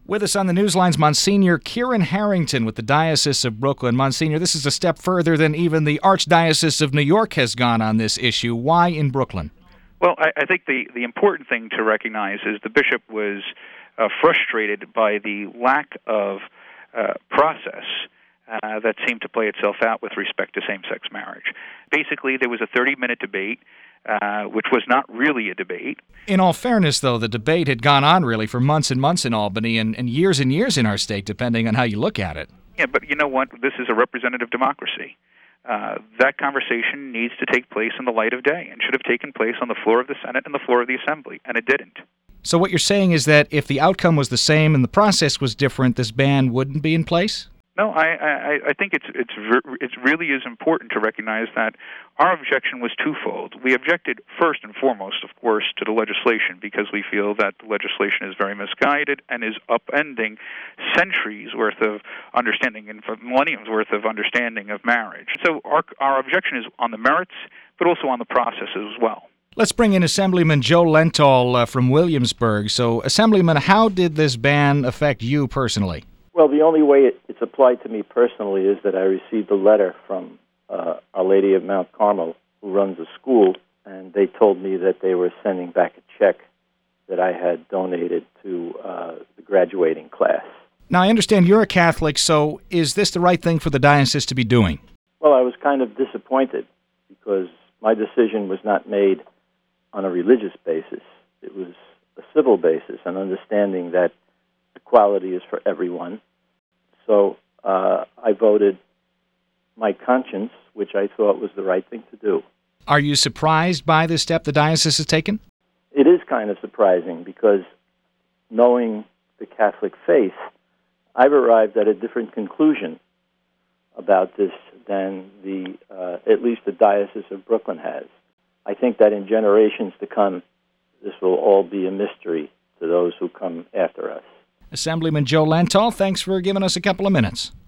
With us on the Newsline's Monsignor Kieran Harrington with the Diocese of Brooklyn. Monsignor, this is a step further than even the Archdiocese of New York has gone on this issue. Why in Brooklyn? Well, I think the important thing to recognize is the bishop was frustrated by the lack of process that seemed to play itself out with respect to same-sex marriage. Basically, there was a 30-minute debate, which was not really a debate. In all fairness, though, the debate had gone on really for months and months in Albany and years in our state, depending on how you look at it. Yeah, but you know what? This is a representative democracy. That conversation needs to take place in the light of day and should have taken place on the floor of the Senate and the floor of the Assembly, and it didn't. So what you're saying is that if the outcome was the same and the process was different, this ban wouldn't be in place? No, I think it really is important to recognize that our objection was twofold. We objected first and foremost, of course, to the legislation because we feel that the legislation is very misguided and is upending centuries worth of understanding and millenniums worth of understanding of marriage. So our objection is on the merits, but also on the process as well. Let's bring in Assemblyman Joe Lentol from Williamsburg. So, Assemblyman, how did this ban affect you personally? Well, the only way it's applied to me personally is that I received a letter from Our Lady of Mount Carmel, who runs a school, and they told me that they were sending back a check that I had donated to the graduating class. Now, I understand you're a Catholic, so is this the right thing for the diocese to be doing? Well, I was kind of disappointed because my decision was not made on a religious basis. It was a civil basis, an understanding that equality is for everyone. So I voted my conscience, which I thought was the right thing to do. Are you surprised by this step the diocese has taken? It is kind of surprising because knowing the Catholic faith, I've arrived at a different conclusion about this than at least the Diocese of Brooklyn has. I think that in generations to come, this will all be a mystery to those who come after us. Assemblyman Joe Lentol, thanks for giving us a couple of minutes.